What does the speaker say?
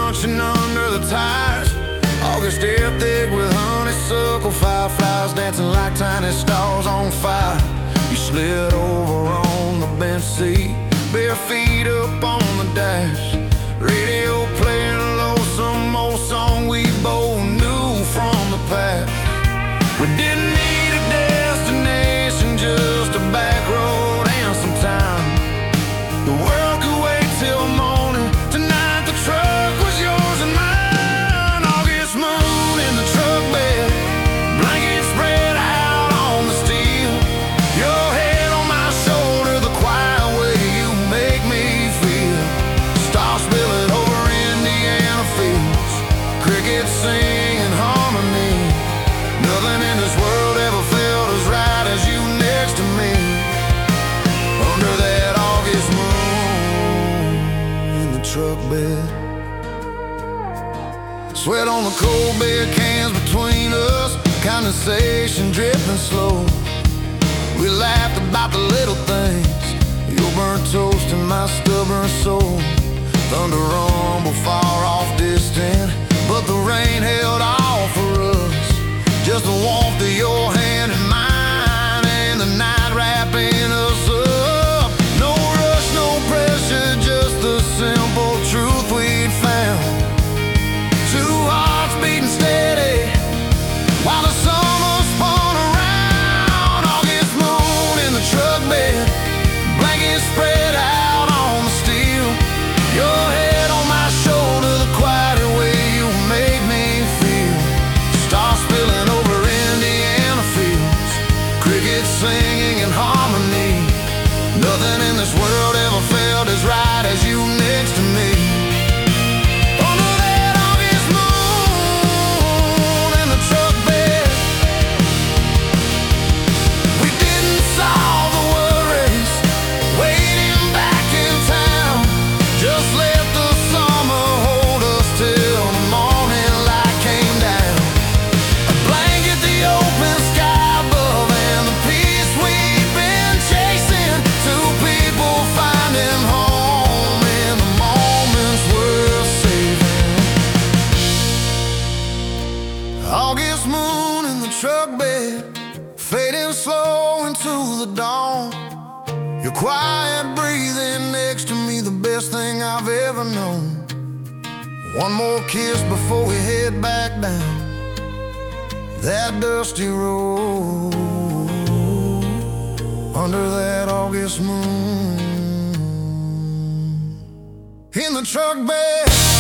crunching under the tires. August air thick with honeysuckle, fireflies dancing like tiny stars on fire. You slid over on the bench seat, bare feet up on the dash. Radio playing low, some old song we both knew from the past. We didn't need a destination, just a back road and some time. The world could wait till morning. Tonight the truck was yours and mine. August moon in the truck bed, blanket spread out on the steel. Your head on my shoulder, the quiet way you make me feel. Stars spilling over Indiana fields, crickets sing in harmony. Nothing in this world ever felt as right as you next to me. Under that August moon in the truck bed, sweat on the cold beer cans between us, condensation dripping slow. We laughed about the little things, your burnt toast and my stubborn soul. Thunder rumble far off distant, but the rain held off for us. Just the warmth of your hand in mine, and the night wrapping us up. No rush, no pressure, just the simple truth we'd found. Two hearts beating steady while the summer spun around. August moon in the truck bed, blanket spread out on the steel. Your head on my shoulder, the quiet way you make me feel. Stars spilling over Indiana fields, crickets singing in harmony. Nothing in this world ever felt as right as you next to me. Under that August moon in the truck bed, we didn't solve the worries waiting back in town. Just let the summer hold us till the morning light came down. A blanket, the open sky above, and the peace we've been chasing. Two people finding home in the moments worth saving. August moon in the truck bed, fading slow into the dawn. Your quiet breathing next to me, the best thing I've ever known. One more kiss before we head back down that dusty road. Under that August moon in the truck bed.